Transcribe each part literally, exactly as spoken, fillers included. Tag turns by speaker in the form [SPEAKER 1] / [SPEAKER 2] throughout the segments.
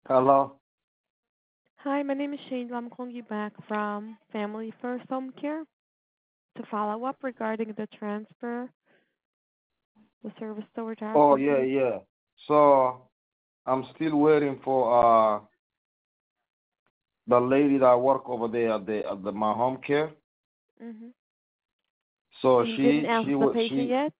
[SPEAKER 1] Hello?
[SPEAKER 2] Hi, my name is Shane. I'm calling you back from Family First Home Care to follow up regarding the transfer, the service that we're
[SPEAKER 1] Oh,
[SPEAKER 2] talking
[SPEAKER 1] yeah,
[SPEAKER 2] to.
[SPEAKER 1] yeah. So I'm still waiting for uh the lady that work over there at the at the my home care.
[SPEAKER 2] Mm-hmm.
[SPEAKER 1] So
[SPEAKER 2] You didn't
[SPEAKER 1] she
[SPEAKER 2] ask
[SPEAKER 1] she
[SPEAKER 2] the
[SPEAKER 1] wa-
[SPEAKER 2] patient
[SPEAKER 1] she
[SPEAKER 2] yet?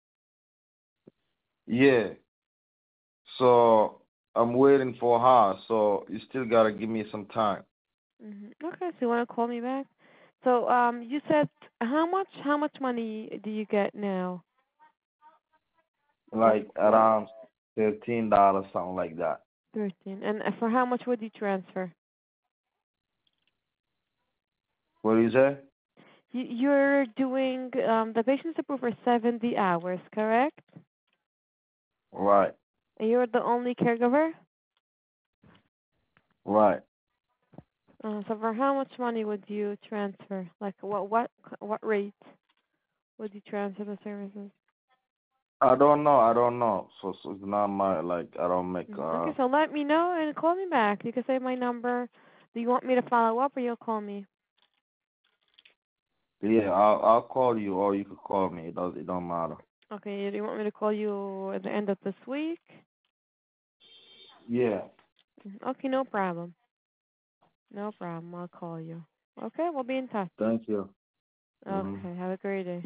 [SPEAKER 1] yeah. So I'm waiting for her. So you still gotta give me some time.
[SPEAKER 2] Mm-hmm. Okay, so you want to call me back? So, um, you said how much? How much money do you get now? Like
[SPEAKER 1] Like around thirteen dollars, something like that.
[SPEAKER 2] thirteen. And uh, for how much would you transfer?
[SPEAKER 1] What do you say?
[SPEAKER 2] You, you're doing um the patient's approved for seventy hours, correct?
[SPEAKER 1] Right,
[SPEAKER 2] And you're the only caregiver?
[SPEAKER 1] right.
[SPEAKER 2] Uh, so for how much money would you transfer? Like what what what rate would you transfer the services?
[SPEAKER 1] I don't know, I don't know. So, so it's not my like I don't make
[SPEAKER 2] Mm,
[SPEAKER 1] uh
[SPEAKER 2] okay, so let me know and call me back. You can save my number. Do you want me to follow up or you'll call me?
[SPEAKER 1] yeah, I'll I'll call you or you could call me. It does it don't matter.
[SPEAKER 2] Okay, do you want me to call you at the end of this week?
[SPEAKER 1] Yeah.
[SPEAKER 2] Mm, okay, no problem. No problem. I'll call you. Okay, we'll be in touch.
[SPEAKER 1] Thank you. Mhm.
[SPEAKER 2] Okay, have a great day.